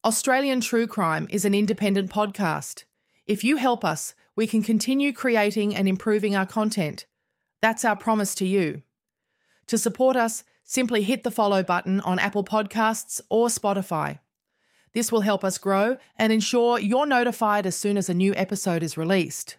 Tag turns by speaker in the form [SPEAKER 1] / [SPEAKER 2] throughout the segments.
[SPEAKER 1] Australian True Crime is an independent podcast. If you help us, we can continue creating and improving our content. That's our promise to you. To support us, simply hit the follow button on Apple Podcasts or Spotify. This will help us grow and ensure you're notified as soon as a new episode is released.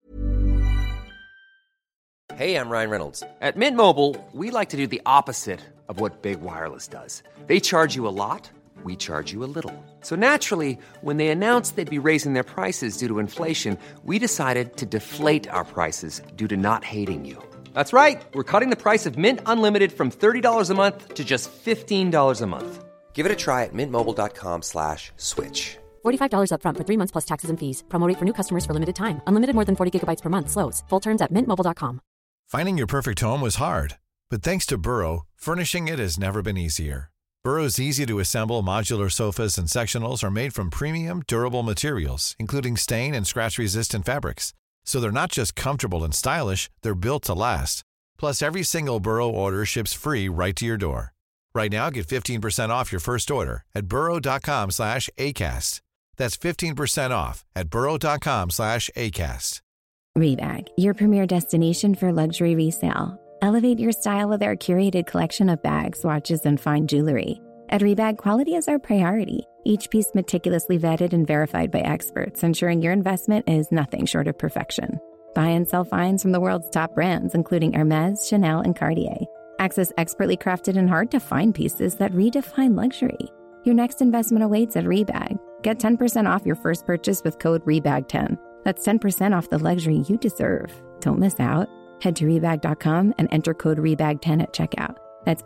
[SPEAKER 2] Hey, I'm Ryan Reynolds. At Mint Mobile, we like to do the opposite of what Big Wireless does. They charge you a lot. We charge you a little. So naturally, when they announced they'd be raising their prices due to inflation, we decided to deflate our prices due to not hating you. That's right. We're cutting the price of Mint Unlimited from $30 a month to just $15 a month. Give it a try at mintmobile.com/switch.
[SPEAKER 3] $45 up front for 3 months plus taxes and fees. Promo rate for new customers for limited time. Unlimited more than 40 gigabytes per month. Slows full terms at mintmobile.com.
[SPEAKER 4] Finding your perfect home was hard, but thanks to Burrow, furnishing it has never been easier. Burrow's easy-to-assemble modular sofas and sectionals are made from premium, durable materials, including stain and scratch-resistant fabrics. So they're not just comfortable and stylish, they're built to last. Plus, every single Burrow order ships free right to your door. Right now, get 15% off your first order at burrow.com/ACAST. That's 15% off at burrow.com/ACAST.
[SPEAKER 5] Rebag, your premier destination for luxury resale. Elevate your style with our curated collection of bags, watches, and fine jewelry. At Rebag, quality is our priority. Each piece meticulously vetted and verified by experts, ensuring your investment is nothing short of perfection. Buy and sell finds from the world's top brands, including Hermès, Chanel, and Cartier. Access expertly crafted and hard-to-find pieces that redefine luxury. Your next investment awaits at Rebag. Get 10% off your first purchase with code REBAG10. That's 10% off the luxury you deserve. Don't miss out. Head to Rebag.com and enter code REBAG10 at checkout. That's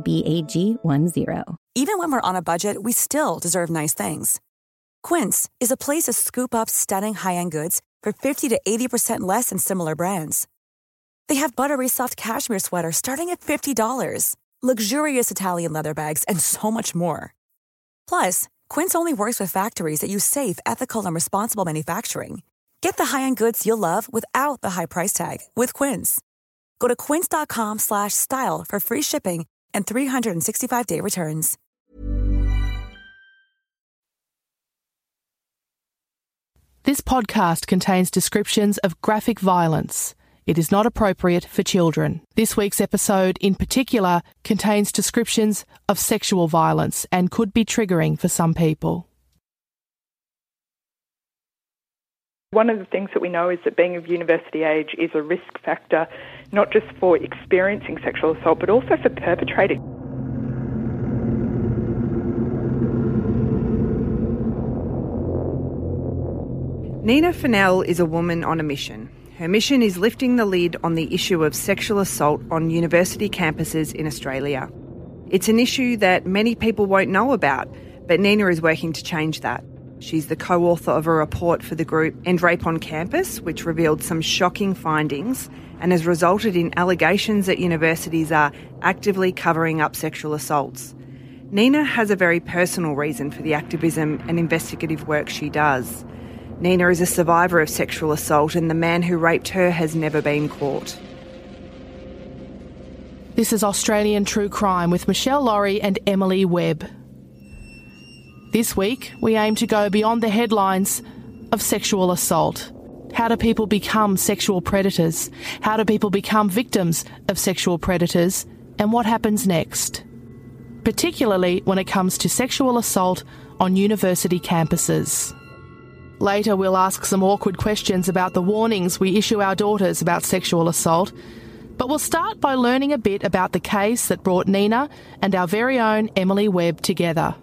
[SPEAKER 5] REBAG10.
[SPEAKER 6] Even when we're on a budget, we still deserve nice things. Quince is a place to scoop up stunning high-end goods for 50 to 80% less than similar brands. They have buttery soft cashmere sweaters starting at $50, luxurious Italian leather bags, and so much more. Plus, Quince only works with factories that use safe, ethical, and responsible manufacturing. Get the high-end goods you'll love without the high price tag with Quince. Go to quince.com/style for free shipping and 365-day returns.
[SPEAKER 1] This podcast contains descriptions of graphic violence. It is not appropriate for children. This week's episode, in particular, contains descriptions of sexual violence and could be triggering for some people.
[SPEAKER 7] One of the things that we know is that being of university age is a risk factor, not just for experiencing sexual assault, but also for perpetrating.
[SPEAKER 8] Nina Fennell is a woman on a mission. Her mission is lifting the lid on the issue of sexual assault on university campuses in Australia. It's an issue that many people won't know about, but Nina is working to change that. She's the co-author of a report for the group End Rape on Campus, which revealed some shocking findings and has resulted in allegations that universities are actively covering up sexual assaults. Nina has a very personal reason for the activism and investigative work she does. Nina is a survivor of sexual assault and the man who raped her has never been caught.
[SPEAKER 1] This is Australian True Crime with Michelle Laurie and Emily Webb. This week, we aim to go beyond the headlines of sexual assault. How do people become sexual predators? How do people become victims of sexual predators? And what happens next? Particularly when it comes to sexual assault on university campuses. Later, we'll ask some awkward questions about the warnings we issue our daughters about sexual assault, but we'll start by learning a bit about the case that brought Nina and our very own Emily Webb together.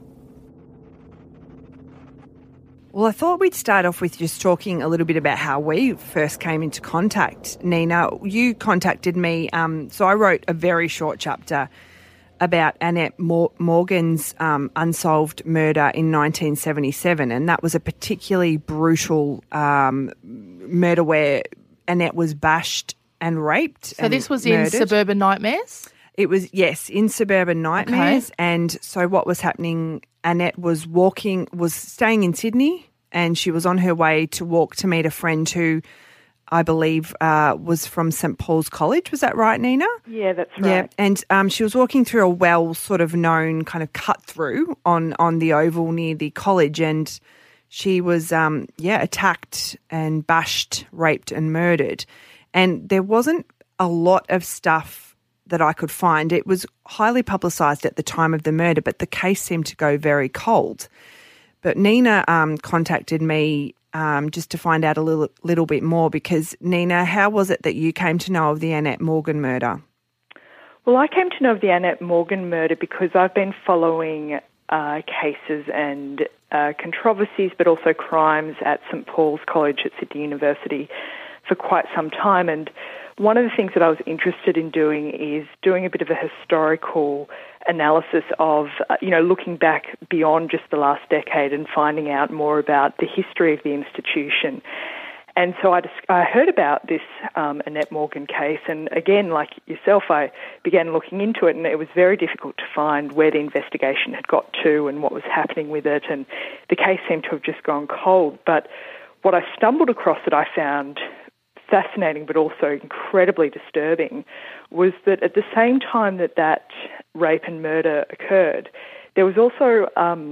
[SPEAKER 8] Well, I thought we'd start off with just talking a little bit about how we first came into contact. Nina, you contacted me, so I wrote a very short chapter about Annette Morgan's unsolved murder in 1977, and that was a particularly brutal murder where Annette was bashed and raped.
[SPEAKER 1] So this was murdered. In Suburban Nightmares?
[SPEAKER 8] It was, yes, in Suburban Nightmares.
[SPEAKER 1] Okay.
[SPEAKER 8] And so what was happening, Annette was staying in Sydney, and she was on her way to walk to meet a friend who I believe, was from St Paul's College. Was that right, Nina?
[SPEAKER 7] Yeah, that's right.
[SPEAKER 8] Yeah, and she was walking through a well sort of known kind of cut through on the oval near the college, and she was, attacked and bashed, raped and murdered. And there wasn't a lot of stuff that I could find. It was highly publicised at the time of the murder, but the case seemed to go very cold. But Nina contacted me just to find out a little bit more because, Nina, how was it that you came to know of the Annette Morgan murder?
[SPEAKER 7] Well, I came to know of the Annette Morgan murder because I've been following cases and controversies, but also crimes at St Paul's College at Sydney University for quite some time. And one of the things that I was interested in doing is doing a bit of a historical analysis of, looking back beyond just the last decade and finding out more about the history of the institution. And so I heard about this Annette Morgan case, and again, like yourself, I began looking into it, and it was very difficult to find where the investigation had got to and what was happening with it, and the case seemed to have just gone cold. But what I stumbled across that I found fascinating but also incredibly disturbing was that at the same time that rape and murder occurred, there was also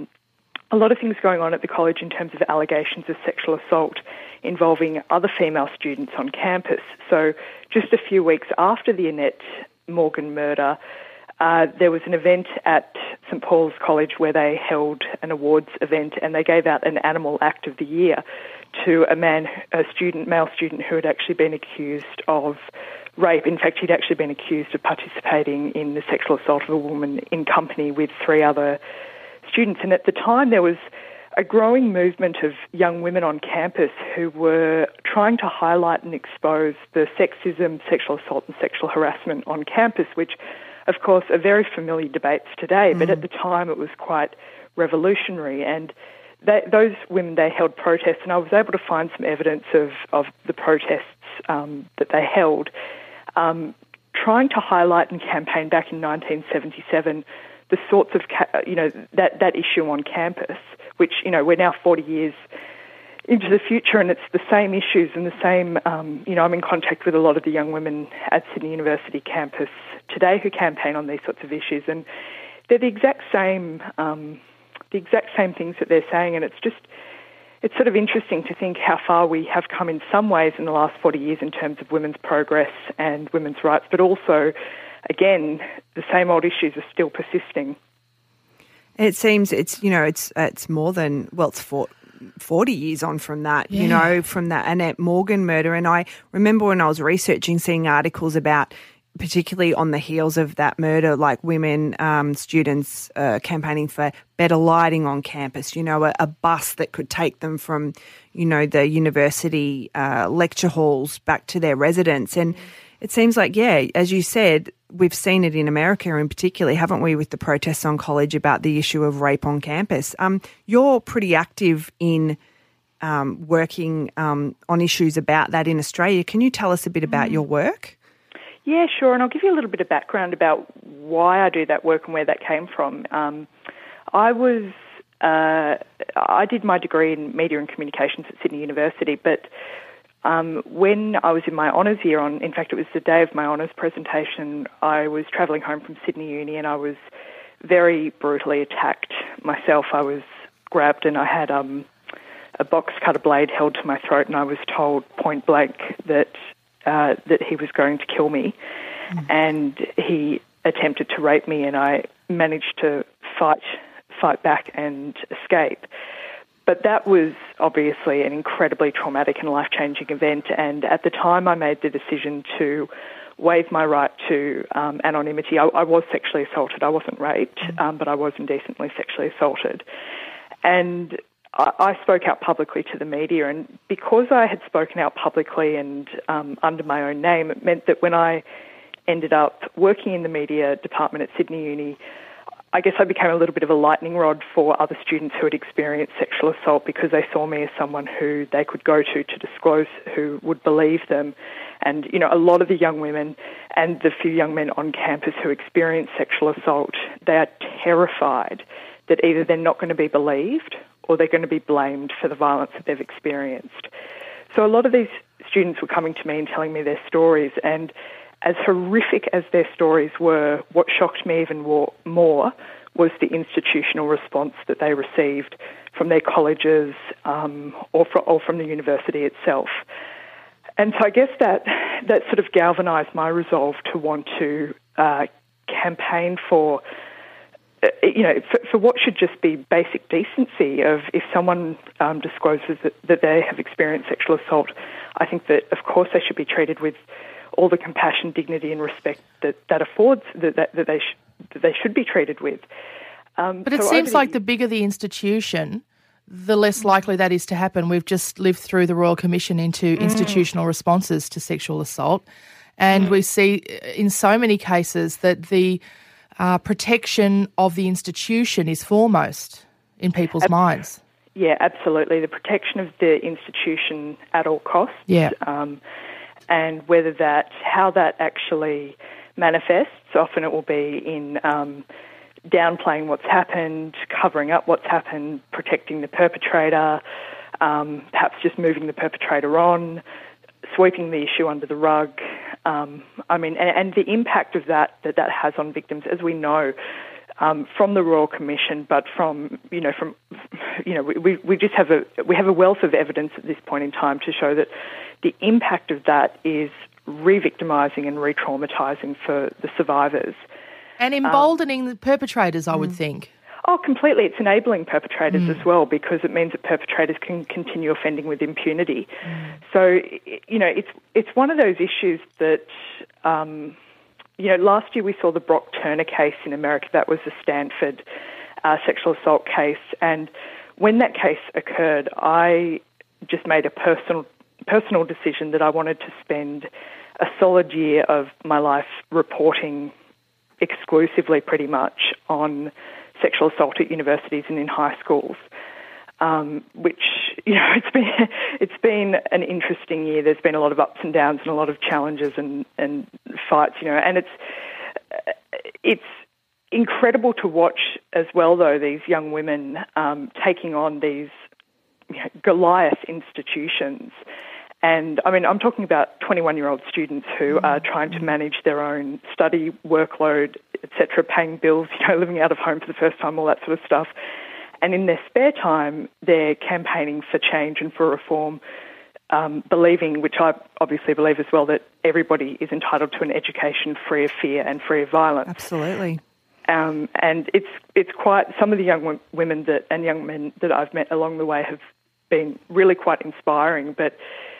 [SPEAKER 7] a lot of things going on at the college in terms of allegations of sexual assault involving other female students on campus. So just a few weeks after the Annette Morgan murder, there was an event at St Paul's College where they held an awards event, and they gave out an Animal Act of the Year to a male student who had actually been accused of rape. In fact, he'd actually been accused of participating in the sexual assault of a woman in company with 3 other students. And at the time, there was a growing movement of young women on campus who were trying to highlight and expose the sexism, sexual assault and sexual harassment on campus, which, of course, are very familiar debates today. But at the time, it was quite revolutionary. And those women, they held protests, and I was able to find some evidence of the protests that they held, trying to highlight and campaign back in 1977 the sorts of, that issue on campus, which, we're now 40 years into the future, and it's the same issues and the same, I'm in contact with a lot of the young women at Sydney University campus today who campaign on these sorts of issues, and they're the exact same things that they're saying, and it's sort of interesting to think how far we have come in some ways in the last 40 years in terms of women's progress and women's rights, but also, again, the same old issues are still persisting.
[SPEAKER 8] It seems it's more than, it's 40 years on from that, from that Annette Morgan murder. And I remember when I was researching, seeing articles about, particularly on the heels of that murder, like women, students campaigning for better lighting on campus, a bus that could take them from, the university lecture halls back to their residence. And it seems like, as you said, we've seen it in America in particular, haven't we, with the protests on college about the issue of rape on campus. You're pretty active in working on issues about that in Australia. Can you tell us a bit about your work?
[SPEAKER 7] Yeah, sure, and I'll give you a little bit of background about why I do that work and where that came from. I did my degree in media and communications at Sydney University, but when I was in my honours year, in fact it was the day of my honours presentation, I was travelling home from Sydney Uni and I was very brutally attacked myself. I was grabbed and I had a box cutter blade held to my throat, and I was told point blank that he was going to kill me, and he attempted to rape me, and I managed to fight back and escape. But that was obviously an incredibly traumatic and life-changing event, and at the time I made the decision to waive my right to anonymity. I was sexually assaulted. I wasn't raped, but I was indecently sexually assaulted. And I spoke out publicly to the media, and because I had spoken out publicly and under my own name, it meant that when I ended up working in the media department at Sydney Uni, I guess I became a little bit of a lightning rod for other students who had experienced sexual assault, because they saw me as someone who they could go to disclose, who would believe them. And, a lot of the young women and the few young men on campus who experience sexual assault, they are terrified that either they're not going to be believed or they're going to be blamed for the violence that they've experienced. So a lot of these students were coming to me and telling me their stories, and as horrific as their stories were, what shocked me even more was the institutional response that they received from their colleges or from the university itself. And so I guess that sort of galvanised my resolve to want to campaign for, for what should just be basic decency of if someone discloses that they have experienced sexual assault, I think that, of course, they should be treated with all the compassion, dignity and respect that affords, that they should be treated with.
[SPEAKER 1] But it seems like the bigger the institution, the less likely that is to happen. We've just lived through the Royal Commission into institutional responses to sexual assault, and we see in so many cases that the protection of the institution is foremost in people's minds.
[SPEAKER 7] Yeah, absolutely. The protection of the institution at all costs.
[SPEAKER 1] Yeah.
[SPEAKER 7] And how that actually manifests, often it will be in downplaying what's happened, covering up what's happened, protecting the perpetrator, perhaps just moving the perpetrator on, sweeping the issue under the rug. And the impact of that has on victims, as we know, from the Royal Commission, but we just have a wealth of evidence at this point in time to show that the impact of that is re-victimising and re-traumatising for the survivors. And
[SPEAKER 1] emboldening the perpetrators, I would think.
[SPEAKER 7] Oh, completely. It's enabling perpetrators as well, because it means that perpetrators can continue offending with impunity. So, it's one of those issues that, last year we saw the Brock Turner case in America. That was the Stanford sexual assault case. And when that case occurred, I just made a personal decision that I wanted to spend a solid year of my life reporting exclusively, pretty much, on sexual assault at universities and in high schools, which, it's been an interesting year. There's been a lot of ups and downs and a lot of challenges and fights, and it's incredible to watch as well, though, these young women taking on these Goliath institutions. And, I'm talking about 21-year-old students who are trying to manage their own study workload, etc., paying bills, living out of home for the first time, all that sort of stuff. And in their spare time, they're campaigning for change and for reform, believing, which I obviously believe as well, that everybody is entitled to an education free of fear and free of violence.
[SPEAKER 8] Absolutely.
[SPEAKER 7] And it's quite, some of the young women and young men that I've met along the way have been really quite inspiring. But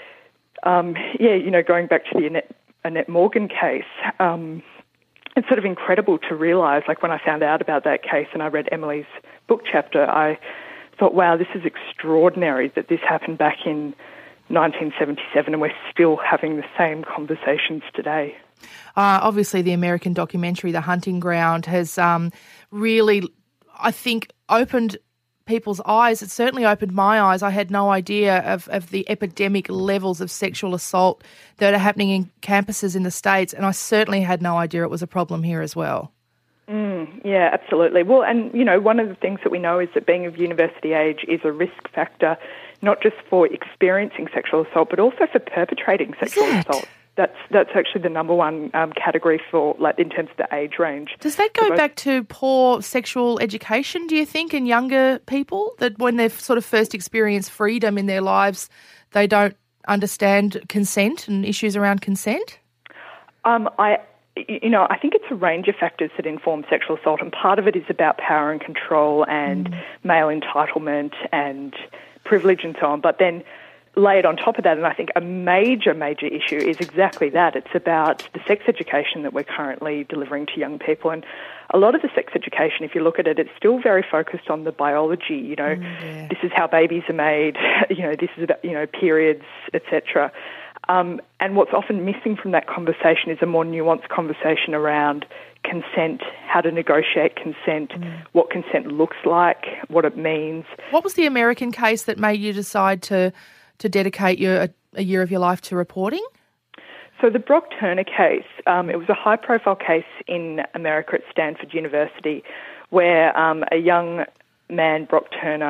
[SPEAKER 7] going back to the Annette Morgan case, it's sort of incredible to realise, like when I found out about that case and I read Emily's book chapter, I thought, wow, this is extraordinary that this happened back in 1977 and we're still having the same conversations today.
[SPEAKER 1] Obviously, the American documentary, The Hunting Ground, has really, I think, opened people's eyes. It certainly opened my eyes. I had no idea of the epidemic levels of sexual assault that are happening in campuses in the States, and I certainly had no idea it was a problem here as well.
[SPEAKER 7] Yeah, absolutely. Well, and, one of the things that we know is that being of university age is a risk factor, not just for experiencing sexual assault, but also for perpetrating sexual assault. That's actually the number one category for, in terms of the age range.
[SPEAKER 1] Does that go back to poor sexual education, do you think, in younger people, that when they've sort of first experienced freedom in their lives, they don't understand consent and issues around consent? I think it's a range of factors that inform sexual assault, and part of it is about power and control and male entitlement and privilege and so on. But then layered on top of that, and I think a major issue is exactly that. It's about the sex education that we're currently delivering to young people. And a lot of the sex education, if you look at it, it's still very focused on the biology, This is how babies are made, this is about, periods, etc. And what's often missing from that conversation is a more nuanced conversation around consent, how to negotiate consent, what consent looks like, what it means. What was the American case that made you decide to dedicate a year of your life to reporting?
[SPEAKER 7] So the Brock Turner case, it was a high-profile case in America at Stanford University where a young man, Brock Turner,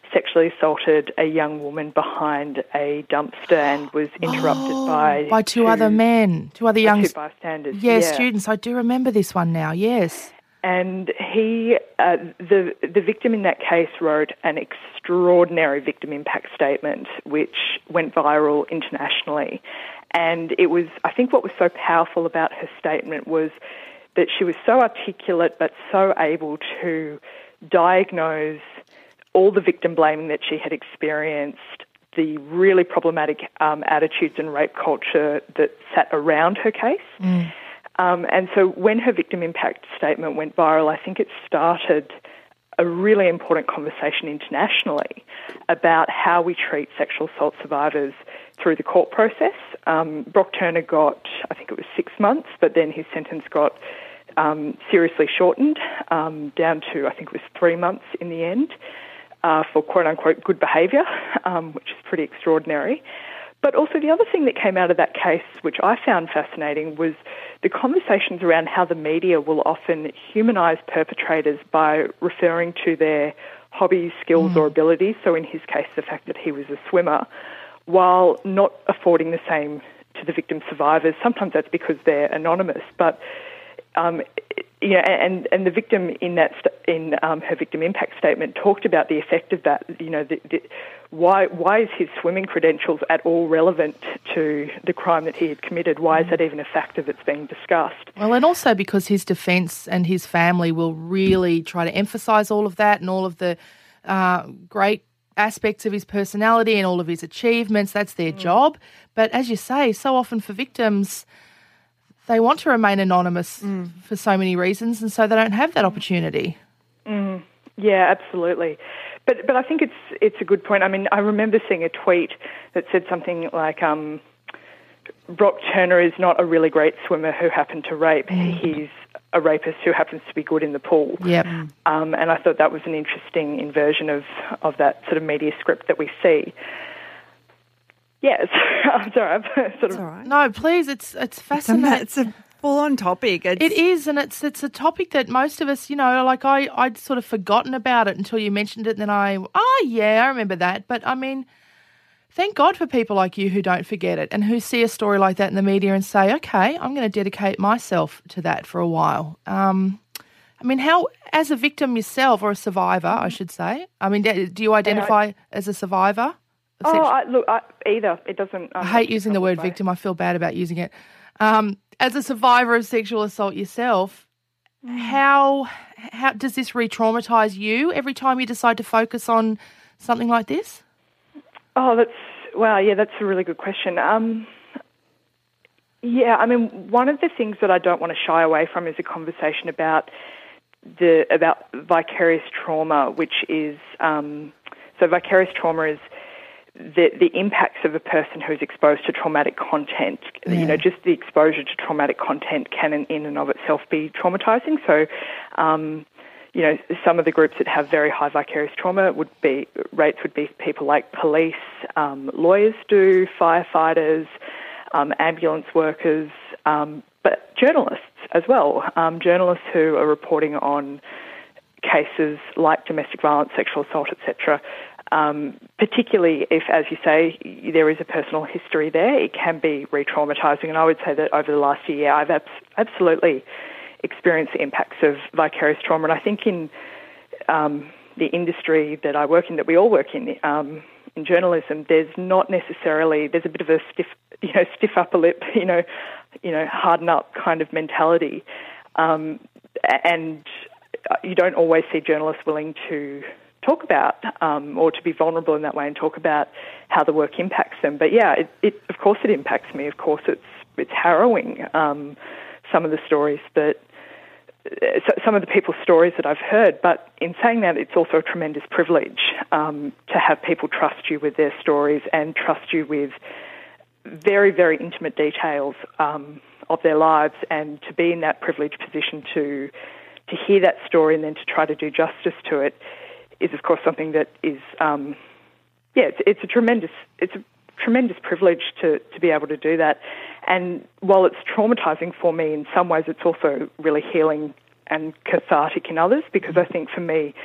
[SPEAKER 7] sexually assaulted a young woman behind a dumpster and was interrupted by
[SPEAKER 1] two other men, two other young...
[SPEAKER 7] two bystanders.
[SPEAKER 1] Yes, students. I do remember this one now, yes.
[SPEAKER 7] And he, the victim in that case wrote an extraordinary victim impact statement which went viral internationally. And it was, I think what was so powerful about her statement was that she was so articulate but so able to diagnose all the victim blaming that she had experienced, the really problematic attitudes and rape culture that sat around her case. And so when her victim impact statement went viral, I think it started a really important conversation internationally about how we treat sexual assault survivors through the court process. Brock Turner got, I think it was 6 months, but then his sentence got seriously shortened down to, I think it was 3 months in the end, for quote-unquote good behaviour, which is pretty extraordinary. But also the other thing that came out of that case, which I found fascinating, was the conversations around how the media will often humanise perpetrators by referring to their hobbies, skills or abilities, so in his case the fact that he was a swimmer, while not affording the same to the victim survivors. Sometimes that's because they're anonymous, but and the victim in that in her victim impact statement talked about the effect of that. Why is his swimming credentials at all relevant to the crime that he had committed? Why is that even a factor that's being discussed?
[SPEAKER 1] Well, and also because his defence and his family will really try to emphasise all of that and all of the great aspects of his personality and all of his achievements. That's their job. But as you say, so often for victims, they want to remain anonymous for so many reasons, and so they don't have that opportunity.
[SPEAKER 7] Yeah, absolutely. But I think it's a good point. I mean, I remember seeing a tweet that said something like, Brock Turner is not a really great swimmer who happened to rape. He's a rapist who happens to be good in the pool.
[SPEAKER 1] Yep.
[SPEAKER 7] And I thought that was an interesting inversion of that sort of media script that we see. Yes, I'm sorry. I've sort of.
[SPEAKER 8] All right.
[SPEAKER 1] No, please. It's fascinating.
[SPEAKER 8] It's a full-on topic.
[SPEAKER 1] It is, and it's a topic that most of us, like I'd sort of forgotten about it until you mentioned it, and then I remember that. But I mean, thank God for people like you who don't forget it and who see a story like that in the media and say, okay, I'm going to dedicate myself to that for a while. I mean, how, as a victim yourself, or a survivor, I should say, I mean, do you identify as a survivor?
[SPEAKER 7] Either. It doesn't...
[SPEAKER 1] I hate using the word victim. I feel bad about using it. As a survivor of sexual assault yourself, how does this re-traumatise you every time you decide to focus on something like this?
[SPEAKER 7] Oh, that's a really good question. I mean, one of the things that I don't want to shy away from is a conversation about vicarious trauma, which is so vicarious trauma is the impacts of a person who's exposed to traumatic content.
[SPEAKER 1] Yeah.
[SPEAKER 7] Just the exposure to traumatic content can in and of itself be traumatizing. So, some of the groups that have very high vicarious trauma would be people like police, lawyers do, firefighters, ambulance workers, but journalists as well. Journalists who are reporting on cases like domestic violence, sexual assault, etc. Particularly if, as you say, there is a personal history there, it can be re-traumatising. And I would say that over the last year, I've absolutely experienced the impacts of vicarious trauma. And I think in the industry that I work in, that we all work in journalism, there's a bit of a stiff upper lip, harden up kind of mentality. And you don't always see journalists willing to talk about or to be vulnerable in that way and talk about how the work impacts them. But yeah, it of course it impacts me. Of course it's harrowing, some of the stories some of the people's stories that I've heard. But in saying that, it's also a tremendous privilege to have people trust you with their stories and trust you with very, very intimate details of their lives, and to be in that privileged position to hear that story and then to try to do justice to it is, of course, something that is, it's a tremendous privilege to be able to do that. And while it's traumatizing for me in some ways, it's also really healing and cathartic in others, because I think for me,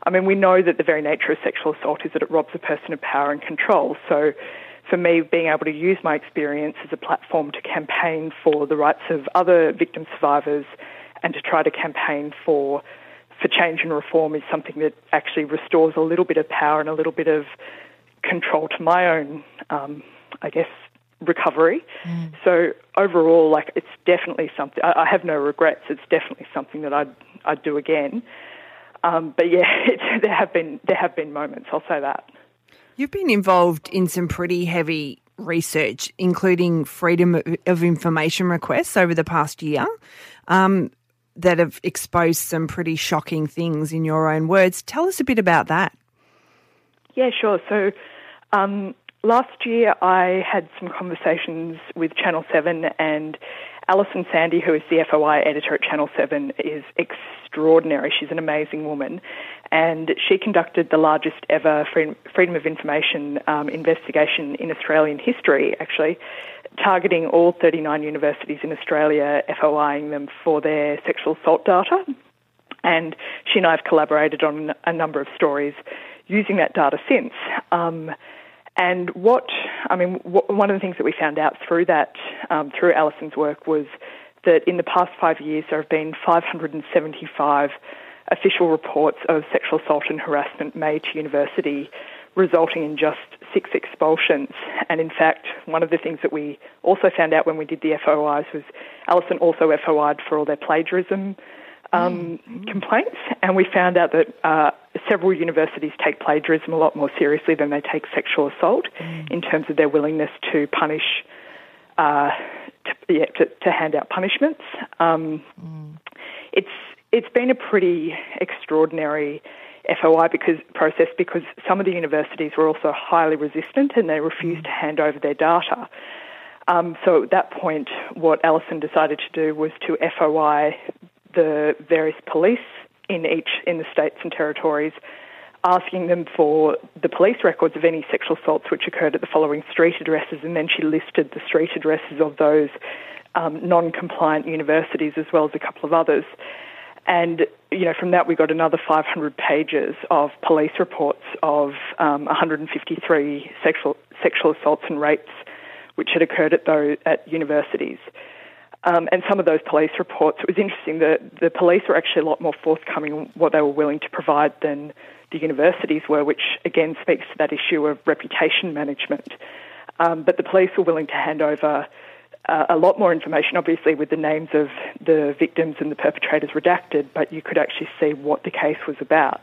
[SPEAKER 7] I mean, we know that the very nature of sexual assault is that it robs a person of power and control. So for me, being able to use my experience as a platform to campaign for the rights of other victim survivors and to try to campaign for change and reform is something that actually restores a little bit of power and a little bit of control to my own, recovery. So overall, like, it's definitely something, I have no regrets. It's definitely something that I'd do again. But yeah, there have been moments, I'll say that.
[SPEAKER 8] You've been involved in some pretty heavy research, including freedom of information requests over the past year, that have exposed some pretty shocking things in your own words. Tell us a bit about that.
[SPEAKER 7] Yeah, sure. So last year I had some conversations with Channel 7, and Alison Sandy, who is the FOI editor at Channel 7, is extraordinary. She's an amazing woman. And she conducted the largest ever freedom of information investigation in Australian history, actually, targeting all 39 universities in Australia, FOIing them for their sexual assault data. And she and I have collaborated on a number of stories using that data since. And one of the things that we found out through that, through Alison's work, was that in the past 5 years there have been 575 official reports of sexual assault and harassment made to university, resulting in just 6 expulsions. And in fact, one of the things that we also found out when we did the FOIs was Alison also FOI'd for all their plagiarism complaints, and we found out that several universities take plagiarism a lot more seriously than they take sexual assault in terms of their willingness to punish, to hand out punishments. It's been a pretty extraordinary FOI process because some of the universities were also highly resistant and they refused to hand over their data. So at that point, what Alison decided to do was to FOI the various police in the states and territories, asking them for the police records of any sexual assaults which occurred at the following street addresses, and then she listed the street addresses of those non-compliant universities as well as a couple of others. And, from that we got another 500 pages of police reports of 153 sexual assaults and rapes which had occurred at universities. And some of those police reports, it was interesting, the police were actually a lot more forthcoming in what they were willing to provide than the universities were, which again speaks to that issue of reputation management. But the police were willing to hand over a lot more information, obviously with the names of the victims and the perpetrators redacted, but you could actually see what the case was about.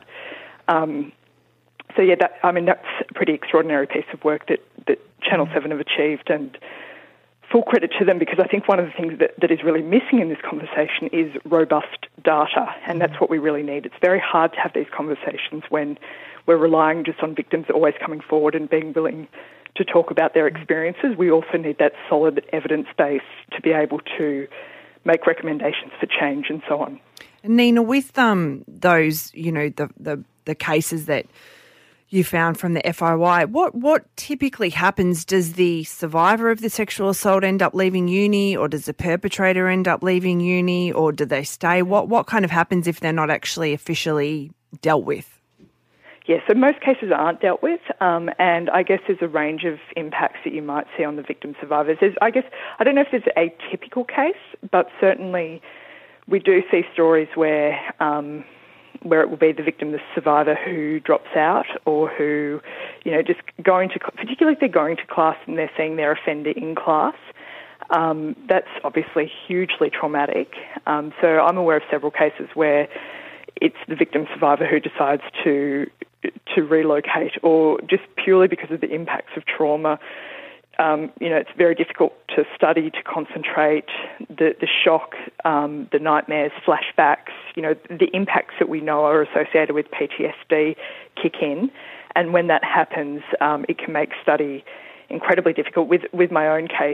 [SPEAKER 7] That's a pretty extraordinary piece of work that Channel 7 have achieved, and full credit to them, because I think one of the things that is really missing in this conversation is robust data, and that's what we really need. It's very hard to have these conversations when we're relying just on victims always coming forward and being willing to talk about their experiences. We also need that solid evidence base to be able to make recommendations for change and so on.
[SPEAKER 8] Nina, with those, the cases that you found from the FOI, what typically happens? Does the survivor of the sexual assault end up leaving uni, or does the perpetrator end up leaving uni, or do they stay? What kind of happens if they're not actually officially dealt with?
[SPEAKER 7] Yeah, so most cases aren't dealt with, and I guess there's a range of impacts that you might see on the victim survivors. I don't know if there's a typical case, but certainly we do see stories where it will be the victim, the survivor, who drops out, or who, just particularly if they're going to class and they're seeing their offender in class. That's obviously hugely traumatic. So I'm aware of several cases where it's the victim survivor who decides to relocate, or just purely because of the impacts of trauma. It's very difficult to study, to concentrate, the shock, the nightmares, flashbacks, the impacts that we know are associated with PTSD kick in. And when that happens, it can make study incredibly difficult. With my own case,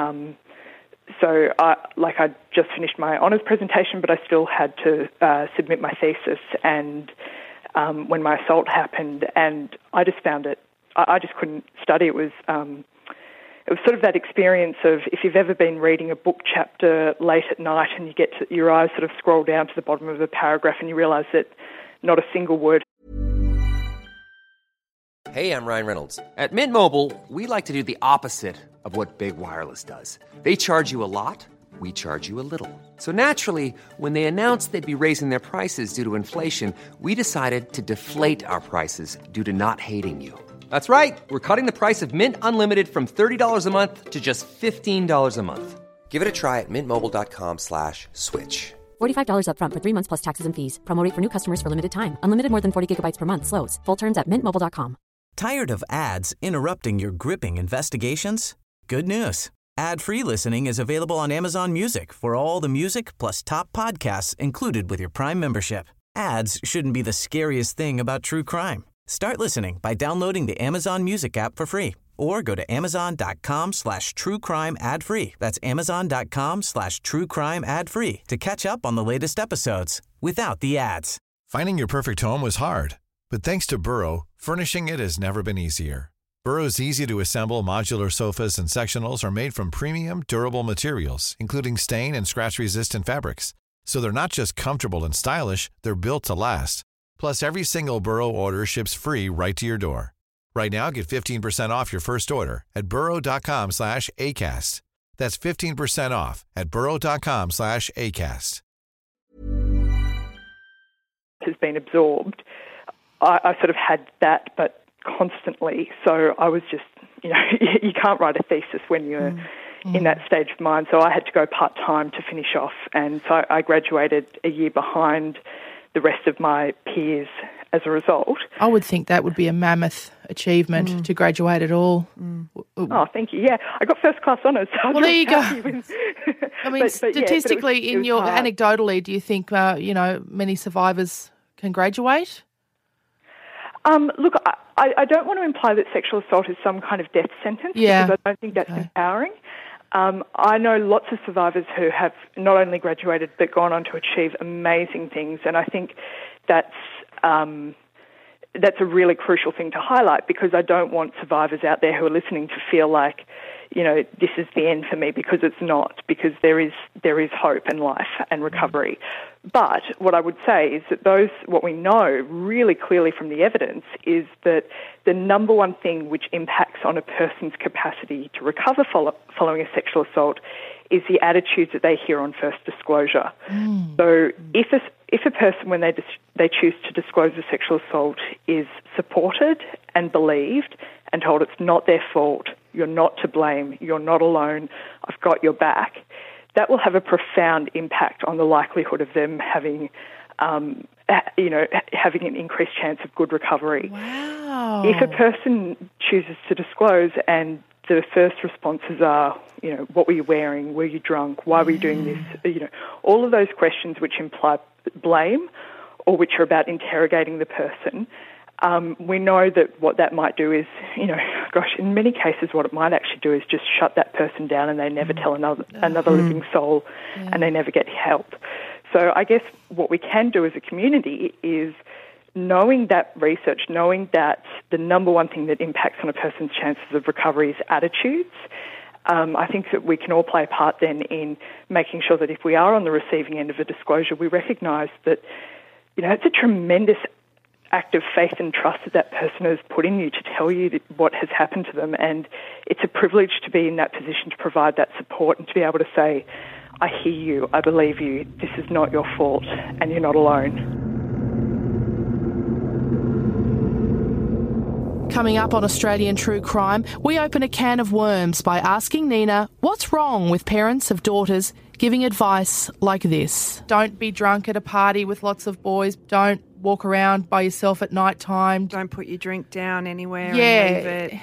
[SPEAKER 7] so I just finished my honours presentation, but I still had to submit my thesis. And when my assault happened, and I just found it, I just couldn't study. It was sort of that experience of, if you've ever been reading a book chapter late at night and you get your eyes sort of scroll down to the bottom of a paragraph and you realise that not a single word.
[SPEAKER 2] Hey, I'm Ryan Reynolds. At Mint Mobile, we like to do the opposite of what Big Wireless does. They charge you a lot, we charge you a little. So naturally, when they announced they'd be raising their prices due to inflation, we decided to deflate our prices due to not hating you. That's right. We're cutting the price of Mint Unlimited from $30 a month to just $15 a month. Give it a try at mintmobile.com/switch.
[SPEAKER 3] $45 up front for 3 months plus taxes and fees. Promo rate for new customers for limited time. Unlimited more than 40 gigabytes per month. Slows full terms at mintmobile.com.
[SPEAKER 9] Tired of ads interrupting your gripping investigations? Good news. Ad-free listening is available on Amazon Music for all the music plus top podcasts included with your Prime membership. Ads shouldn't be the scariest thing about true crime. Start listening by downloading the Amazon Music app for free or go to amazon.com/truecrime ad-free. That's amazon.com/truecrime ad-free to catch up on the latest episodes without the ads.
[SPEAKER 4] Finding your perfect home was hard, but thanks to Burrow, furnishing it has never been easier. Burrow's easy-to-assemble modular sofas and sectionals are made from premium, durable materials, including stain and scratch-resistant fabrics. So they're not just comfortable and stylish, they're built to last. Plus, every single Burrow order ships free right to your door. Right now, get 15% off your first order at burrow.com/ACAST. That's 15% off at burrow.com/ACAST.
[SPEAKER 7] Has been absorbed. I sort of had that, but constantly. So I was just, you can't write a thesis when you're in that stage of mind. So I had to go part-time to finish off. And so I graduated a year behind the rest of my peers as a result.
[SPEAKER 1] I would think that would be a mammoth achievement to graduate at all.
[SPEAKER 7] Oh, thank you. Yeah, I got first class honours. So
[SPEAKER 1] well, there you go.
[SPEAKER 7] I
[SPEAKER 1] mean, statistically, anecdotally, do you think, many survivors can graduate?
[SPEAKER 7] Look, I don't want to imply that sexual assault is some kind of death sentence because I don't think that's empowering. I know lots of survivors who have not only graduated but gone on to achieve amazing things, and I think that's a really crucial thing to highlight because I don't want survivors out there who are listening to feel like, this is the end for me, because it's not, because there is hope and life and recovery. But what I would say is that what we know really clearly from the evidence is that the number one thing which impacts on a person's capacity to recover following a sexual assault is the attitudes that they hear on first disclosure. So if a person, when they choose to disclose a sexual assault, is supported and believed and told it's not their fault, you're not to blame, you're not alone, I've got your back, that will have a profound impact on the likelihood of them having, having an increased chance of good recovery.
[SPEAKER 1] Wow.
[SPEAKER 7] If a person chooses to disclose and the first responses are, what were you wearing? Were you drunk? Why were you doing this? All of those questions which imply blame or which are about interrogating the person, we know that what that might do is, in many cases what it might actually do is just shut that person down and they never tell another living soul and they never get help. So I guess what we can do as a community is, knowing that research, knowing that the number one thing that impacts on a person's chances of recovery is attitudes, I think that we can all play a part then in making sure that if we are on the receiving end of a disclosure, we recognise that, it's a tremendous act of faith and trust that person has put in you to tell you what has happened to them, and it's a privilege to be in that position to provide that support and to be able to say, I hear you, I believe you, this is not your fault, and you're not alone.
[SPEAKER 1] Coming up on Australian True Crime, we open a can of worms by asking Nina what's wrong with parents of daughters giving advice like this. Don't be drunk at a party with lots of boys. Don't walk around by yourself at night time.
[SPEAKER 8] Don't put your drink down anywhere and leave it.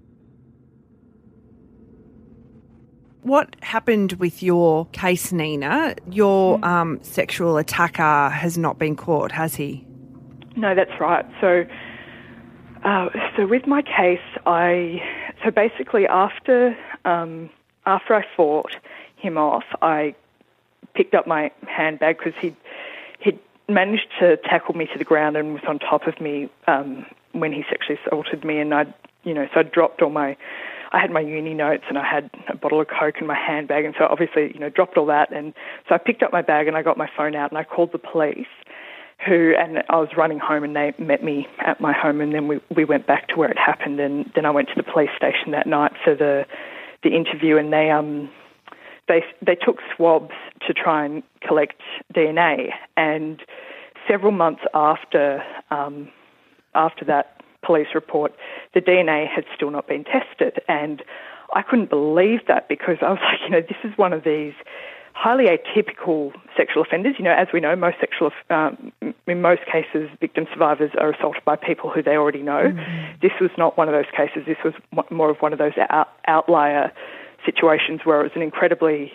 [SPEAKER 8] What happened with your case, Nina? Your sexual attacker has not been caught, has he?
[SPEAKER 7] No, that's right. So with my case, basically after I fought him off, I picked up my handbag because he'd managed to tackle me to the ground and was on top of me when he sexually assaulted me, and I dropped I had my uni notes and I had a bottle of Coke in my handbag, and so obviously, dropped all that, and so I picked up my bag and I got my phone out and I called the police. and I was running home, and they met me at my home, and then we went back to where it happened, and then I went to the police station that night for the interview, and they took swabs to try and collect DNA, and several months after that police report, the DNA had still not been tested, and I couldn't believe that, because I was like, this is one of these highly atypical sexual offenders. As we know, in most cases, victim survivors are assaulted by people who they already know. Mm-hmm. This was not one of those cases. This was more of one of those outlier situations where it was an incredibly,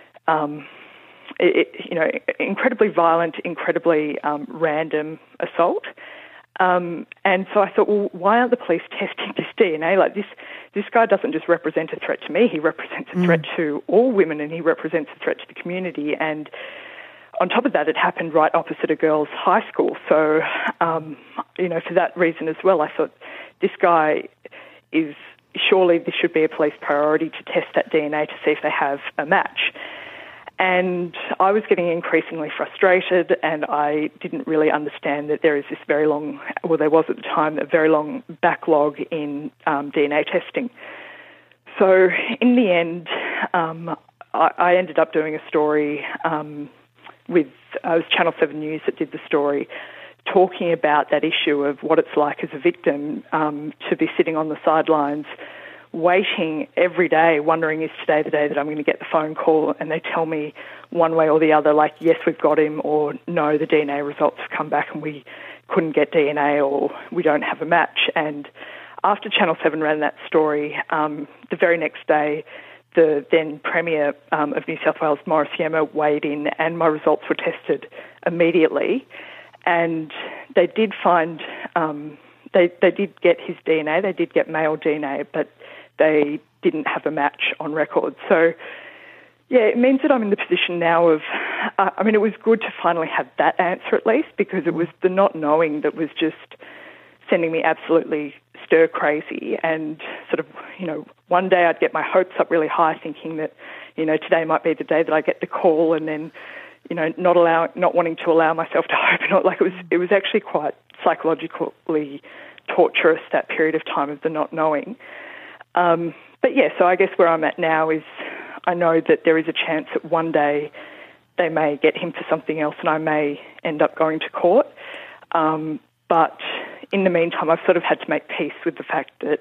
[SPEAKER 7] incredibly violent, incredibly random assault. And so I thought, well, why aren't the police testing this DNA? Like this guy doesn't just represent a threat to me, he represents a threat to all women, and he represents a threat to the community. And on top of that, it happened right opposite a girls' high school. So, for that reason as well, I thought this guy surely this should be a police priority to test that DNA to see if they have a match. And I was getting increasingly frustrated, and I didn't really understand that there is this there was at the time a very long backlog in DNA testing. So in the end, I ended up doing a story it was Channel 7 News that did the story, talking about that issue of what it's like as a victim to be sitting on the sidelines waiting every day, wondering, is today the day that I'm going to get the phone call, and they tell me one way or the other, like, yes, we've got him, or no, the DNA results have come back and we couldn't get DNA, or we don't have a match. And after Channel 7 ran that story, the very next day, the then Premier of New South Wales, Morris Iemma, weighed in, and my results were tested immediately. And they did find, they did get his DNA, they did get male DNA, but they didn't have a match on record. So, yeah, it means that I'm in the position now of, it was good to finally have that answer at least, because it was the not knowing that was just sending me absolutely stir crazy. And sort of, one day I'd get my hopes up really high thinking that, today might be the day that I get the call, and then, not wanting to allow myself to hope. It was actually quite psychologically torturous, that period of time of the not knowing. But yeah, so I guess where I'm at now is I know that there is a chance that one day they may get him for something else, and I may end up going to court. But in the meantime, I've sort of had to make peace with the fact that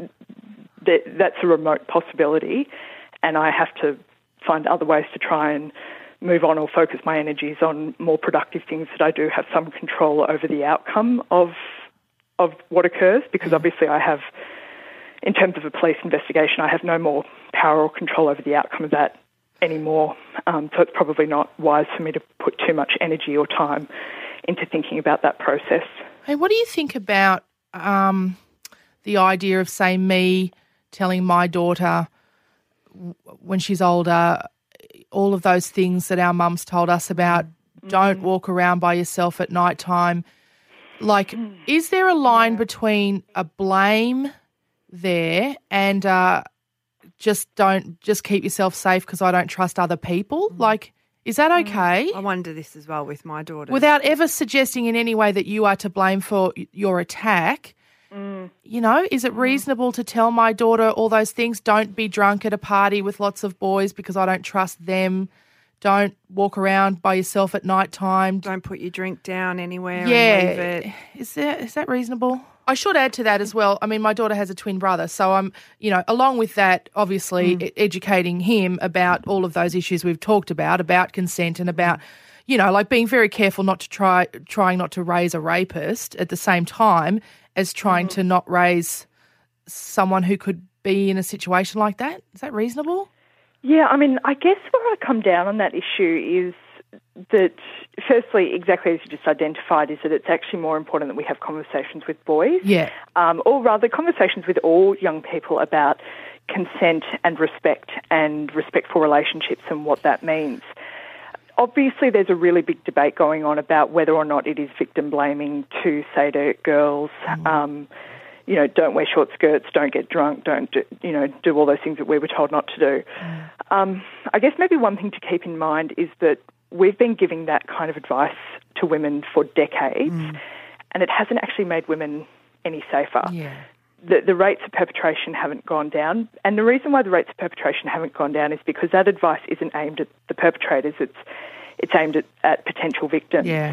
[SPEAKER 7] that's a remote possibility, and I have to find other ways to try and move on or focus my energies on more productive things that I do have some control over the outcome of what occurs, because obviously I have, in terms of a police investigation, I have no more power or control over the outcome of that anymore. So it's probably not wise for me to put too much energy or time into thinking about that process.
[SPEAKER 1] Hey, what do you think about the idea of, say, me telling my daughter when she's older all of those things that our mums told us about, don't walk around by yourself at night time? Like, is there a line between a blame there and just keep yourself safe because I don't trust other people? Like, is that okay?
[SPEAKER 8] I wonder this as well with my daughter.
[SPEAKER 1] Without ever suggesting in any way that you are to blame for your attack, is it reasonable to tell my daughter all those things? Don't be drunk at a party with lots of boys because I don't trust them. Don't walk around by yourself at night time.
[SPEAKER 8] Don't put your drink down anywhere and leave it.
[SPEAKER 1] Is that reasonable? I should add to that as well. I mean, my daughter has a twin brother, so I'm, along with that, obviously educating him about all of those issues we've talked about consent and about, being very careful not to trying not to raise a rapist at the same time as trying to not raise someone who could be in a situation like that. Is that reasonable?
[SPEAKER 7] Yeah, I mean, I guess where I come down on that issue is that, firstly, exactly as you just identified, is that it's actually more important that we have conversations with boys.
[SPEAKER 1] Yeah.
[SPEAKER 7] Or rather, conversations with all young people about consent and respectful relationships and what that means. Obviously, there's a really big debate going on about whether or not it is victim blaming to say to girls, don't wear short skirts, don't get drunk, don't do all those things that we were told not to do. I guess maybe one thing to keep in mind is that we've been giving that kind of advice to women for decades, and it hasn't actually made women any safer.
[SPEAKER 1] Yeah.
[SPEAKER 7] The rates of perpetration haven't gone down, and the reason why the rates of perpetration haven't gone down is because that advice isn't aimed at the perpetrators, it's aimed at potential victims.
[SPEAKER 1] Yeah.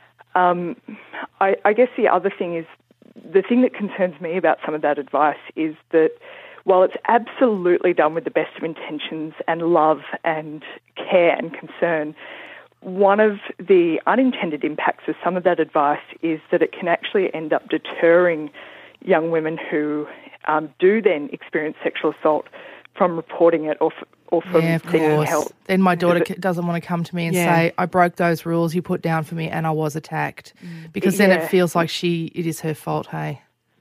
[SPEAKER 7] I guess the other thing is, the thing that concerns me about some of that advice is that while it's absolutely done with the best of intentions and love and care and concern, one of the unintended impacts of some of that advice is that it can actually end up deterring young women who do then experience sexual assault from reporting it or from seeking help.
[SPEAKER 1] Then my daughter doesn't want to come to me and say, I broke those rules you put down for me and I was attacked. Because then it feels like it is her fault, hey?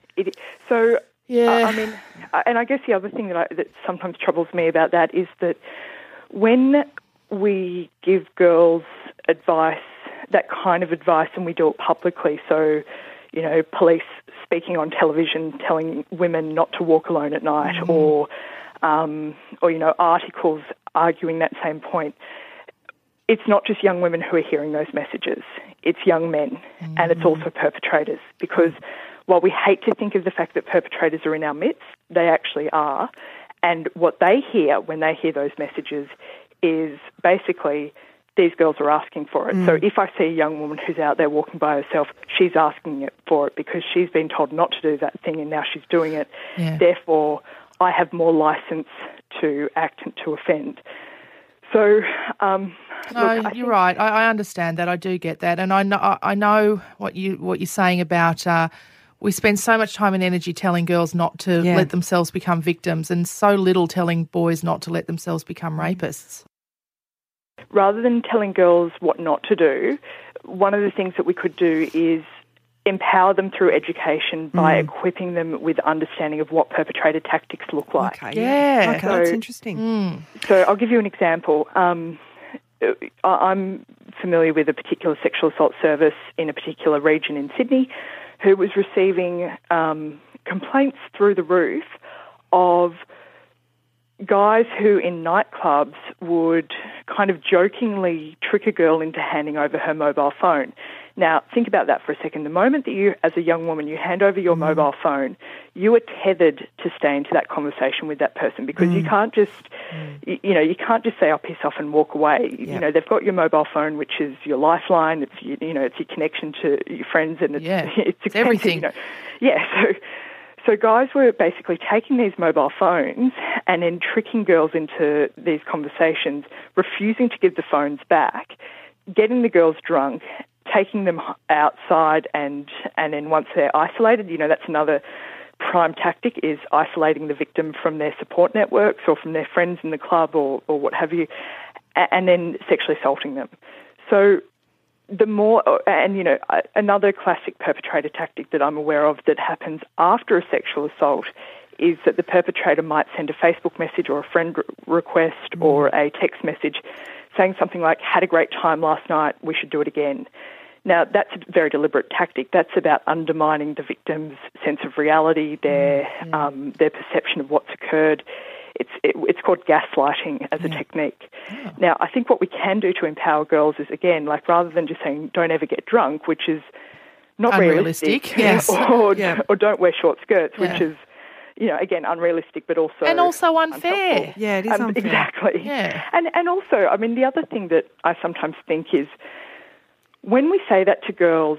[SPEAKER 7] I mean, and I guess the other thing that sometimes troubles me about that is that when we give girls advice, that kind of advice, and we do it publicly, so, you know, police speaking on television telling women not to walk alone at night, or you know, articles arguing that same point, it's not just young women who are hearing those messages. It's young men, and it's also perpetrators, because while we hate to think of the fact that perpetrators are in our midst, they actually are. And what they hear when they hear those messages is basically these girls are asking for it. So if I see a young woman who's out there walking by herself, she's asking for it because she's been told not to do that thing and now she's doing it. Yeah. Therefore, I have more license to act and to offend. So,
[SPEAKER 1] you're right. I understand that. I do get that, and I know what you're saying about. We spend so much time and energy telling girls not to let themselves become victims, and so little telling boys not to let themselves become rapists.
[SPEAKER 7] Rather than telling girls what not to do, one of the things that we could do is empower them through education by equipping them with understanding of what perpetrator tactics look like.
[SPEAKER 8] Okay, okay,
[SPEAKER 7] so,
[SPEAKER 8] that's interesting.
[SPEAKER 7] So I'll give you an example. I'm familiar with a particular sexual assault service in a particular region in Sydney who was receiving complaints through the roof of guys who in nightclubs would kind of jokingly trick a girl into handing over her mobile phone. Now, think about that for a second. The moment that you, as a young woman, you hand over your mobile phone, you are tethered to stay into that conversation with that person, because you can't just, you can't just say, "I'll piss off" and walk away. You know, they've got your mobile phone, which is your lifeline. It's it's your connection to your friends, and it's
[SPEAKER 1] everything.
[SPEAKER 7] So guys were basically taking these mobile phones and then tricking girls into these conversations, refusing to give the phones back, getting the girls drunk, taking them outside, and then once they're isolated, that's another prime tactic, is isolating the victim from their support networks or from their friends in the club or what have you, and then sexually assaulting them. So the more, and another classic perpetrator tactic that I'm aware of that happens after a sexual assault is that the perpetrator might send a Facebook message or a friend request or a text message saying something like, "Had a great time last night, we should do it again." Now, that's a very deliberate tactic. That's about undermining the victim's sense of reality, their perception of what's occurred. It's called gaslighting as a technique. Yeah. Now, I think what we can do to empower girls is, again, like rather than just saying don't ever get drunk, which is not
[SPEAKER 1] unrealistic,
[SPEAKER 7] realistic, or don't wear short skirts, which is, again, unrealistic, but also
[SPEAKER 1] unfair.
[SPEAKER 7] Unhelpful.
[SPEAKER 8] Yeah, it is unfair.
[SPEAKER 7] Exactly.
[SPEAKER 1] Yeah.
[SPEAKER 7] And also, I mean, the other thing that I sometimes think is when we say that to girls,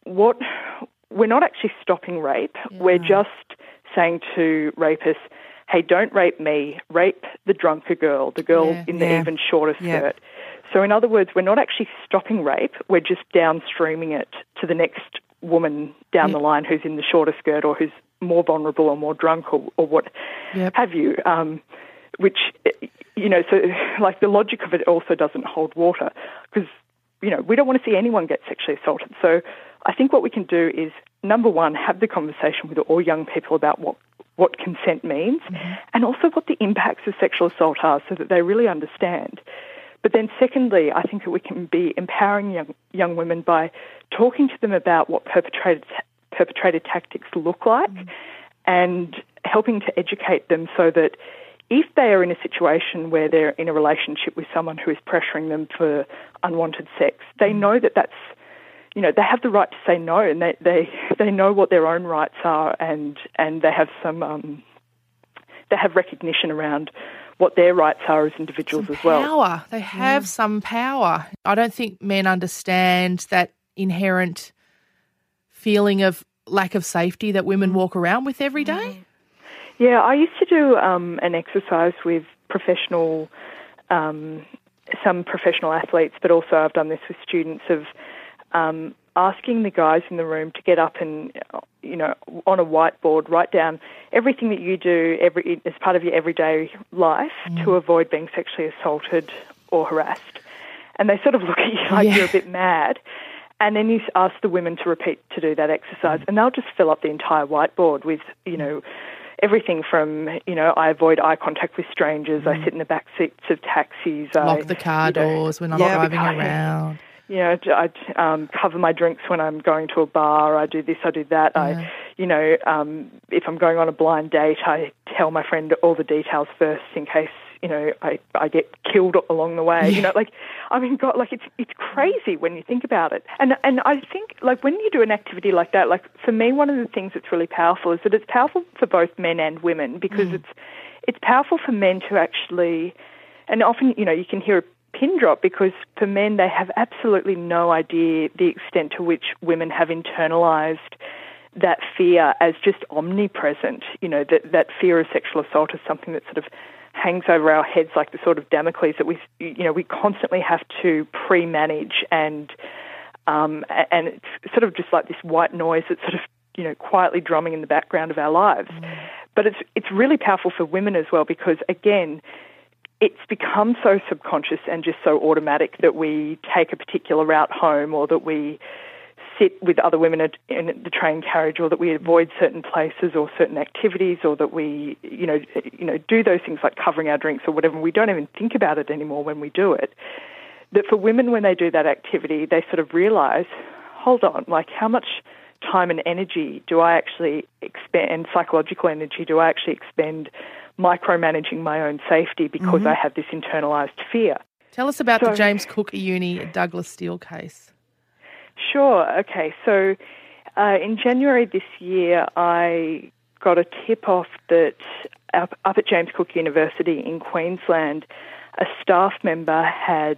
[SPEAKER 7] we're not actually stopping rape. Yeah. We're just saying to rapists, "Hey, don't rape me, rape the drunker girl, the girl in the even shorter skirt." So in other words, we're not actually stopping rape, we're just downstreaming it to the next woman down the line who's in the shorter skirt or who's more vulnerable or more drunk or what have you, which, so like the logic of it also doesn't hold water, because, we don't want to see anyone get sexually assaulted. So I think what we can do is, number one, have the conversation with all young people about what consent means, and also what the impacts of sexual assault are, so that they really understand. But then secondly, I think that we can be empowering young women by talking to them about what perpetrator tactics look like, and helping to educate them so that if they are in a situation where they're in a relationship with someone who is pressuring them for unwanted sex, they know that that's, you know, they have the right to say no, and they know what their own rights are, and they have some they have recognition around what their rights are as individuals as well.
[SPEAKER 1] Power. They have some power. I don't think men understand that inherent feeling of lack of safety that women walk around with every day.
[SPEAKER 7] Yeah, I used to do an exercise with professional, some professional athletes, but also I've done this with students of asking the guys in the room to get up and, you know, on a whiteboard, write down everything that you do as part of your everyday life to avoid being sexually assaulted or harassed. And they sort of look at you like you're a bit mad. And then you ask the women to repeat to do that exercise, and they'll just fill up the entire whiteboard with, you know, everything from, you know, I avoid eye contact with strangers, I sit in the back seats of taxis.
[SPEAKER 1] Lock the car doors when I'm driving around.
[SPEAKER 7] You know, I cover my drinks when I'm going to a bar. I do this, I do that.
[SPEAKER 1] Yeah.
[SPEAKER 7] If I'm going on a blind date, I tell my friend all the details first in case, you know, I get killed along the way. Yeah. You know, like, I mean, God, like it's crazy when you think about it. And I think, like, when you do an activity like that, like, for me, one of the things that's really powerful is that it's powerful for both men and women, because it's powerful for men to actually, and often, you know, you can hear a pin drop, because for men, they have absolutely no idea the extent to which women have internalized that fear as just omnipresent. You know, that fear of sexual assault is something that sort of hangs over our heads like the sort of Damocles that we constantly have to pre-manage, and it's sort of just like this white noise that's sort of, you know, quietly drumming in the background of our lives. But it's really powerful for women as well, because, again, it's become so subconscious and just so automatic that we take a particular route home, or that we sit with other women in the train carriage, or that we avoid certain places or certain activities, or that we, you know, do those things like covering our drinks or whatever. And we don't even think about it anymore when we do it. That for women, when they do that activity, they sort of realise, hold on, like, how much time and energy do I actually expend, and psychological energy do I actually expend micromanaging my own safety because I have this internalised fear?
[SPEAKER 1] Tell us about the James Cook Uni Douglas Steele case.
[SPEAKER 7] Sure. Okay. So in January this year, I got a tip-off that up at James Cook University in Queensland, a staff member had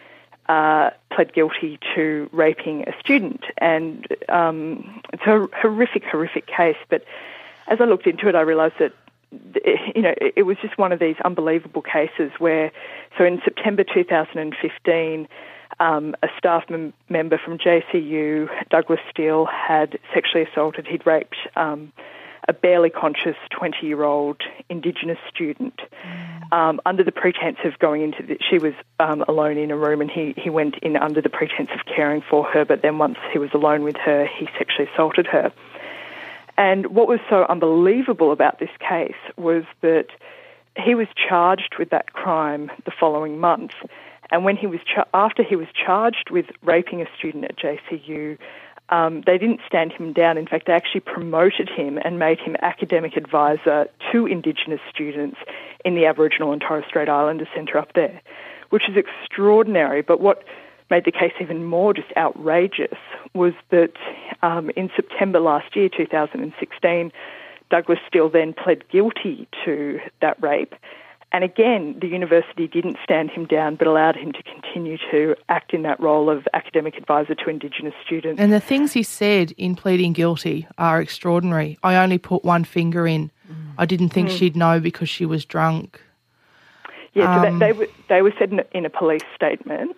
[SPEAKER 7] pled guilty to raping a student. And it's a horrific case. But as I looked into it, I realised that, you know, it was just one of these unbelievable cases where, so in September 2015, a staff member from JCU, Douglas Steele, had sexually assaulted, he'd raped a barely conscious 20-year-old Indigenous student under the pretense of going into she was alone in a room, and he went in under the pretense of caring for her, but then once he was alone with her, he sexually assaulted her. And what was so unbelievable about this case was that he was charged with that crime the following month. And when after he was charged with raping a student at JCU, they didn't stand him down. In fact, they actually promoted him and made him academic advisor to Indigenous students in the Aboriginal and Torres Strait Islander Centre up there, which is extraordinary. But what made the case even more just outrageous was that in September last year, 2016, Douglas Steele then pled guilty to that rape. And again, the university didn't stand him down, but allowed him to continue to act in that role of academic advisor to Indigenous students.
[SPEAKER 1] And the things he said in pleading guilty are extraordinary. I only put one finger in. I didn't think she'd know because she was drunk.
[SPEAKER 7] Yeah, so they were said in a police statement.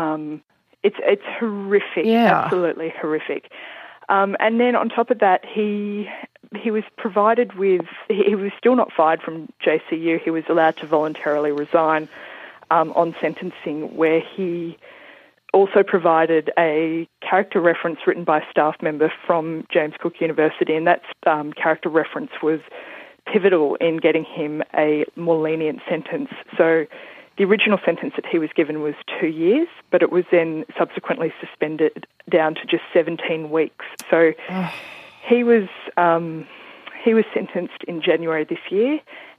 [SPEAKER 7] It's horrific, absolutely horrific. And then on top of that, he was provided with, he was still not fired from JCU. He was allowed to voluntarily resign on sentencing, where he also provided a character reference written by a staff member from James Cook University, and that character reference was pivotal in getting him a more lenient sentence. So the original sentence that he was given was 2 years, but it was then subsequently suspended down to just 17 weeks. So he was sentenced in January this year,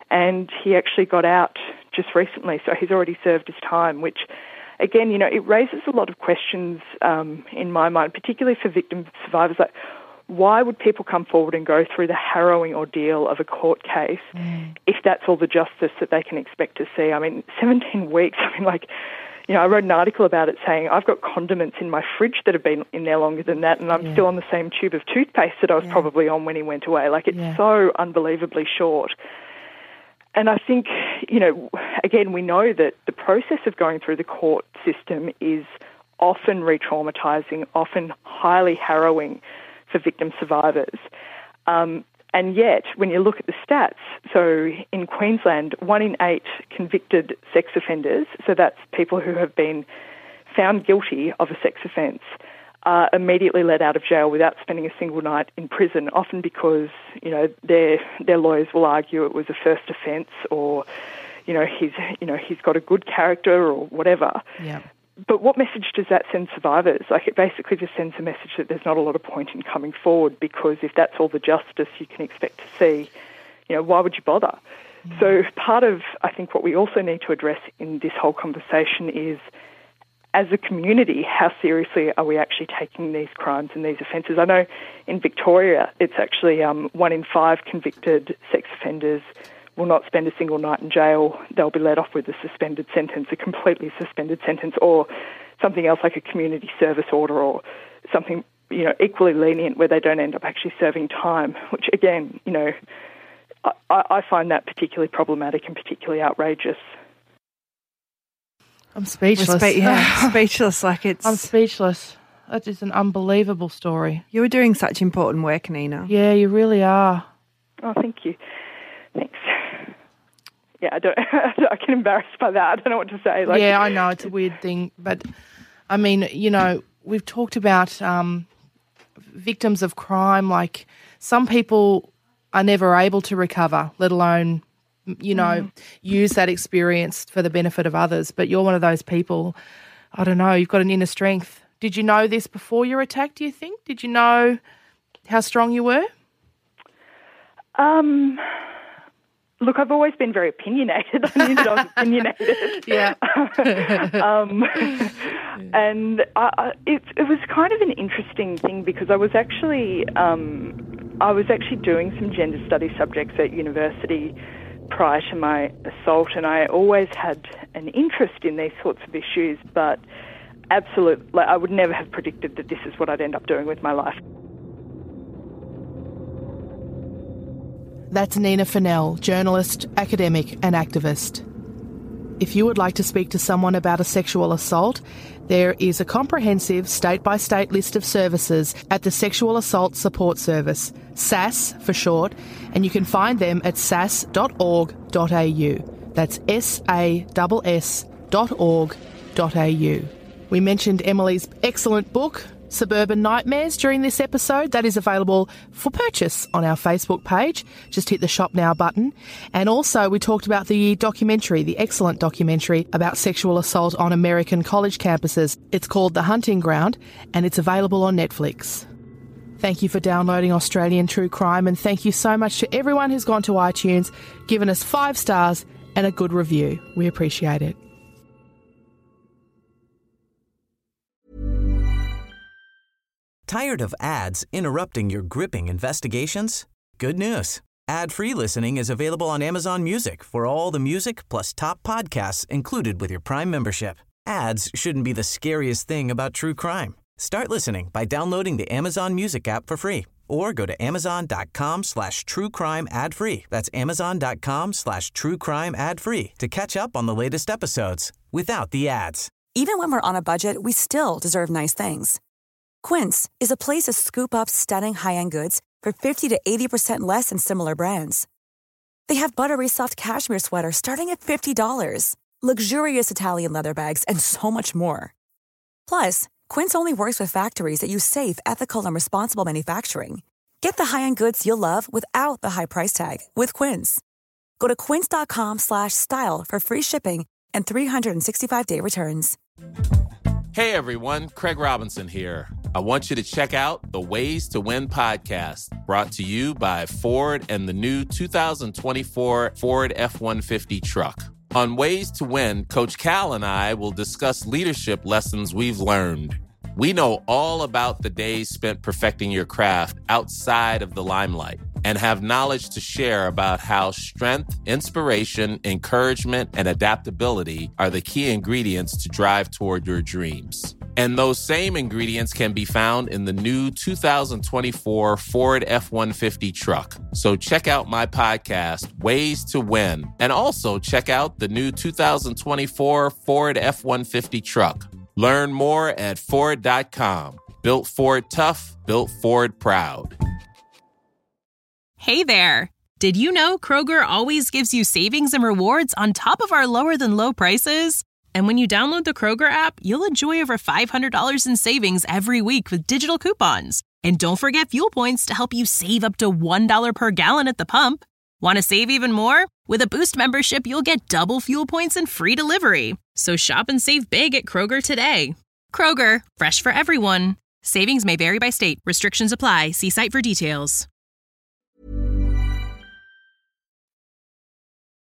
[SPEAKER 7] and he actually got out just recently, so he's already served his time, which, again, it raises a lot of questions in my mind, particularly for victim survivors. Like, why would people come forward and go through the harrowing ordeal of a court case if that's all the justice that they can expect to see? I mean, 17 weeks, I wrote an article about it saying I've got condiments in my fridge that have been in there longer than that, and I'm still on the same tube of toothpaste that I was probably on when he went away. It's so unbelievably short. And I think, again, we know that the process of going through the court system is often re-traumatising, often highly harrowing for victim survivors. And yet, when you look at the stats, so in Queensland, 1 in 8 convicted sex offenders, so that's people who have been found guilty of a sex offence, are immediately let out of jail without spending a single night in prison, often because, their lawyers will argue it was a first offence, or, he's got a good character or whatever. Yeah. But what message does that send survivors? It basically just sends a message that there's not a lot of point in coming forward, because if that's all the justice you can expect to see, why would you bother? So part of, I think, what we also need to address in this whole conversation is, as a community, how seriously are we actually taking these crimes and these offences? I know in Victoria it's actually 1 in 5 convicted sex offenders will not spend a single night in jail. They'll be let off with a suspended sentence, a completely suspended sentence, or something else like a community service order, or something, equally lenient where they don't end up actually serving time, which again, I find that particularly problematic and particularly outrageous.
[SPEAKER 1] I'm speechless.
[SPEAKER 8] Speechless.
[SPEAKER 1] I'm speechless. That is an unbelievable story.
[SPEAKER 8] You were doing such important work, Nina.
[SPEAKER 1] Yeah, you really are.
[SPEAKER 7] Oh, thank you. Thanks. Yeah, I get embarrassed by that. I don't know what to say.
[SPEAKER 1] Yeah, I know, it's a weird thing. But, I mean, we've talked about victims of crime. Some people are never able to recover, let alone, use that experience for the benefit of others. But you're one of those people, I don't know, you've got an inner strength. Did you know this before your attack, do you think? Did you know how strong you were?
[SPEAKER 7] Look, I've always been very opinionated. I knew that I was opinionated.
[SPEAKER 1] Yeah.
[SPEAKER 7] And it was kind of an interesting thing, because I was actually doing some gender studies subjects at university prior to my assault, and I always had an interest in these sorts of issues, but I would never have predicted that this is what I'd end up doing with my life.
[SPEAKER 1] That's Nina Fennell, journalist, academic and activist. If you would like to speak to someone about a sexual assault, there is a comprehensive state-by-state list of services at the Sexual Assault Support Service, SAS for short, and you can find them at sas.org.au. That's SASS.org.au. We mentioned Emily's excellent book, Suburban Nightmares, during this episode. That is available for purchase on our Facebook page. Just hit the Shop Now button. And also we talked about the documentary, the excellent documentary about sexual assault on American college campuses. It's called The Hunting Ground, and it's available on Netflix. Thank you for downloading Australian True Crime, and thank you so much to everyone who's gone to iTunes, given us 5 stars and a good review. We appreciate it.
[SPEAKER 9] Tired of ads interrupting your gripping investigations? Good news. Ad-free listening is available on Amazon Music for all the music plus top podcasts included with your Prime membership. Ads shouldn't be the scariest thing about true crime. Start listening by downloading the Amazon Music app for free, or go to amazon.com/truecrime ad-free. That's amazon.com/truecrime ad-free to catch up on the latest episodes without the ads.
[SPEAKER 6] Even when we're on a budget, we still deserve nice things. Quince is a place to scoop up stunning high-end goods for 50 to 80% less than similar brands. They have buttery soft cashmere sweaters starting at $50, luxurious Italian leather bags, and so much more. Plus, Quince only works with factories that use safe, ethical, and responsible manufacturing. Get the high-end goods you'll love without the high price tag with Quince. Go to quince.com/style for free shipping and 365-day returns.
[SPEAKER 10] Hey everyone, Craig Robinson here. I want you to check out the Ways to Win podcast, brought to you by Ford and the new 2024 Ford F-150 truck. On Ways to Win, Coach Cal and I will discuss leadership lessons we've learned. We know all about the days spent perfecting your craft outside of the limelight and have knowledge to share about how strength, inspiration, encouragement, and adaptability are the key ingredients to drive toward your dreams. And those same ingredients can be found in the new 2024 Ford F-150 truck. So check out my podcast, Ways to Win, and also check out the new 2024 Ford F-150 truck. Learn more at Ford.com. Built Ford tough, built Ford proud.
[SPEAKER 11] Hey there! Did you know Kroger always gives you savings and rewards on top of our lower-than-low prices? And when you download the Kroger app, you'll enjoy over $500 in savings every week with digital coupons. And don't forget fuel points to help you save up to $1 per gallon at the pump. Want to save even more? With a Boost membership, you'll get double fuel points and free delivery. So shop and save big at Kroger today. Kroger, fresh for everyone. Savings may vary by state. Restrictions apply. See site for details.